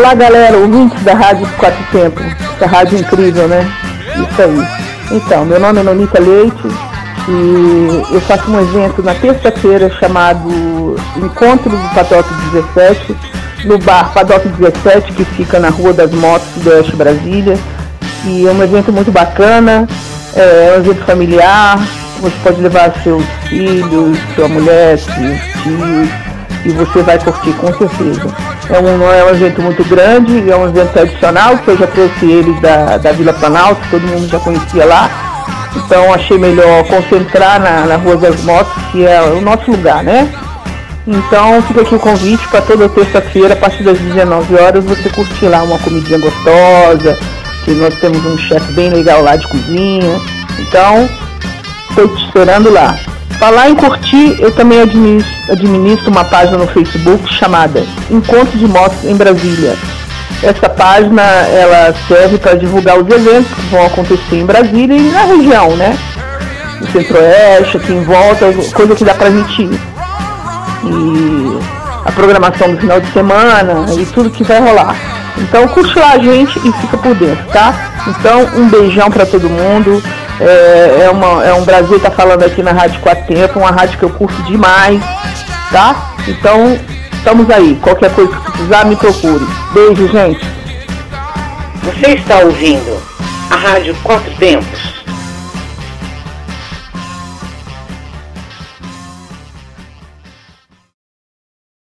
Olá, galera, ouvintes da Rádio Quatro Tempos, essa rádio incrível, né? Isso aí. Então, meu nome é Nonita Leite e eu faço um evento na terça-feira chamado Encontro do Paddock 17, no bar Paddock 17, que fica na Rua das Motos, Sudoeste, Brasília. E é um evento muito bacana, é um evento familiar, você pode levar seus filhos, sua mulher, seus tios, e você vai curtir com certeza. É um evento muito grande, é um evento tradicional, que eu já trouxe eles da Vila Planalto, todo mundo já conhecia lá. Então achei melhor concentrar na Rua das Motos, que é o nosso lugar, né? Então fica aqui o convite para toda terça-feira, a partir das 19 horas, você curtir lá uma comidinha gostosa, que nós temos um chefe bem legal lá de cozinha. Então, estou te esperando lá. Falar em curtir, eu também administro uma página no Facebook chamada Encontro de Motos em Brasília. Essa página, ela serve para divulgar os eventos que vão acontecer em Brasília e na região, né? No Centro-Oeste, aqui em volta, coisa que dá pra gente ir. E a programação do final de semana e tudo que vai rolar. Então curte lá a gente e fica por dentro, tá? Então um beijão pra todo mundo. É um prazer estar falando aqui na Rádio Quatro Tempos, uma rádio que eu curto demais, tá? Então estamos aí, qualquer coisa que precisar me procure. Beijo, gente. Você está ouvindo a Rádio Quatro Tempos.